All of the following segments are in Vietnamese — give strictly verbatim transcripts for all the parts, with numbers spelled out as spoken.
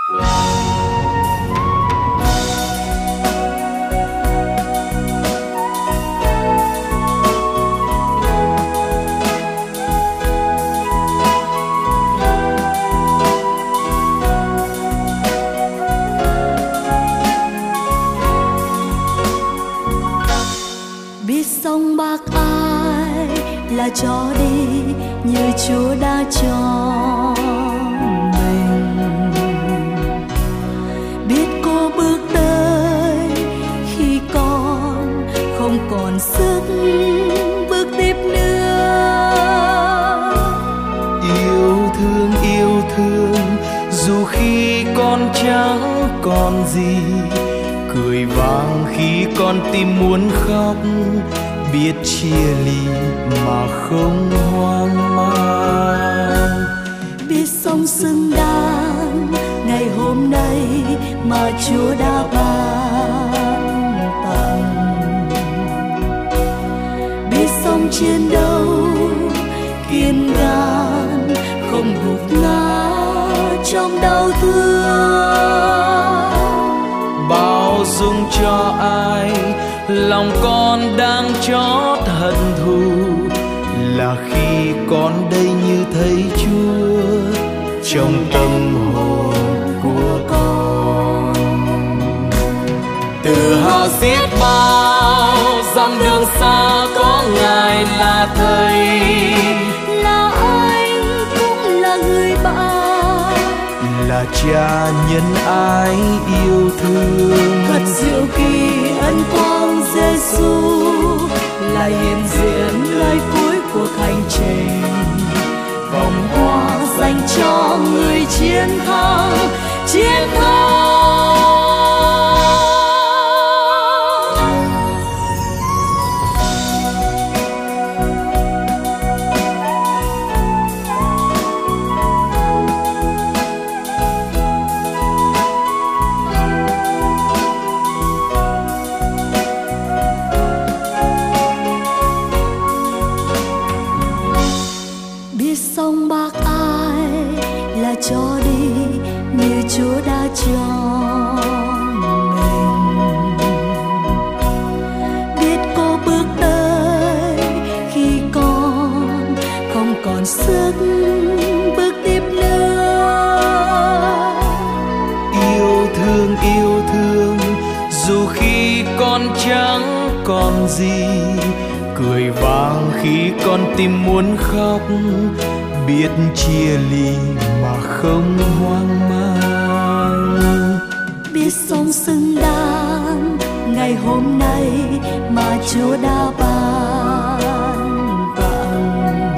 Biết sông bác Ái là cho đi như Chúa đã cho mình. Biết cô bước tới khi con không còn sức bước tiếp nữa. Yêu thương, yêu thương dù khi con chẳng còn gì, cười vang khi con tim muốn khóc, biết chia ly mà không hoang mang. Biết sống xứng đáng ngày hôm nay mà Chúa đã ban tặng. Biết sống chiến đấu kiên gan không gục ngã trong đau thương. Bao dung cho ai lòng con đang chót hận thù, là khi con đây như thấy Chúa trong tâm hồn của con. Tự hào xiết bao dặm đường xa có Ngài là Thầy, là anh cũng là người bạn, là Cha nhân ái yêu thương. thật diệu kỳ ân quang Giêsu, là hiện diện nơi cuối cuộc hành trình. Vòng hoa dành cho người chiến thắng, chiến thắng. Biết sông bác Ái là cho đi như Chúa đã cho mình. Biết cô bước tới khi con không còn sức bước tiếp nữa. Yêu thương, yêu thương dù khi con chẳng còn gì, cười vang khi con tim muốn khóc, biết chia ly mà không hoang mang. Biết sống xứng đáng ngày hôm nay mà Chúa đã ban tặng.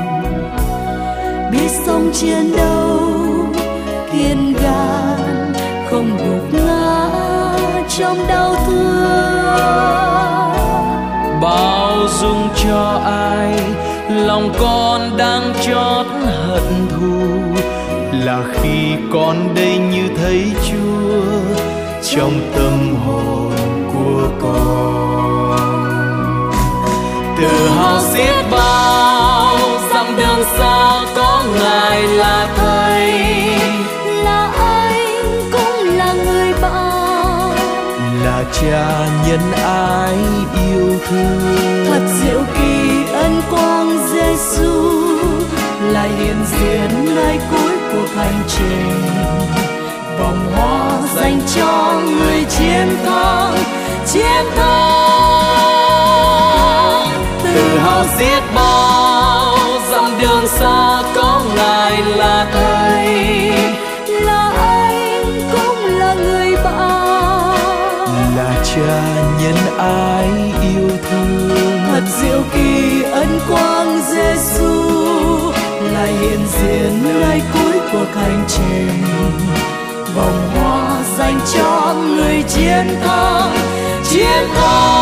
Biết sống chiến đấu kiên gan không gục ngã trong đau thương. Bao dung cho ai lòng con đang chót hận thù, là khi con đây như thấy Chúa trong tâm hồn của con. Tự hào xiết bao dặm đường xa có Ngài là Thầy, là anh cũng là người bạn, là Cha nhân ái yêu thương. thật diệu kỳ ân quang Giêsu, là hiện diện nơi cuối cuộc hành trình. Vòng hoa dành cho người chiến thắng, chiến thắng. Tự hào xiết bao dặm đường xa có Ngài là Thầy, là anh cũng là người bạn, là Cha nhân ái yêu thương. thật diệu kỳ ân quang Giêsu, là hiện diện nơi cuối cuộc hành trình. Vòng hoa dành cho người chiến thắng, chiến thắng.